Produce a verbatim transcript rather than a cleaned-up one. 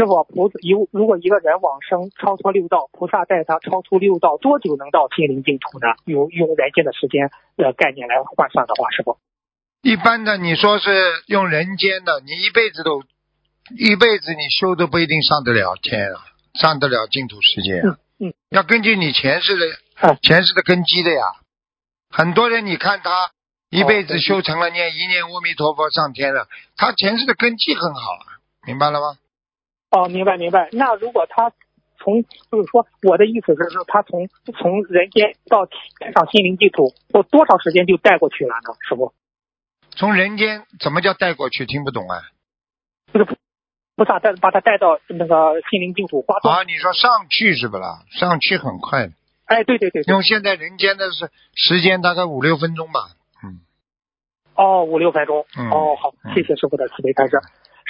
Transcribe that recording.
师傅，菩萨如如果一个人往生超脱六道，菩萨带他超出六道，多久能到心灵净土呢？用用人间的时间的概念来换算的话，师傅。 一般的你说是用人间的，你一辈子都一辈子你修都不一定上得了天啊，上得了净土世界啊。 嗯嗯， 要根据你前世的、 啊、 前世的根基的呀。很多人你看他一辈子修成了念一念阿弥陀佛上天了，他前世的根基很好啊，明白了吗？ 哦，明白明白。那如果他从就是说，我的意思是说，他从从人间到天上心灵净土，有多少时间就带过去了呢？师傅？ 从人间怎么叫带过去？听不懂啊？ 就是菩萨带把他带到那个心灵净土花多。 啊，你说上去是不啦？上去很快的。 哎，对对对对。 用现在人间的是时间大概五六分钟吧。嗯。 哦，五六分钟。 嗯。 哦，好，谢谢师傅的慈悲开示。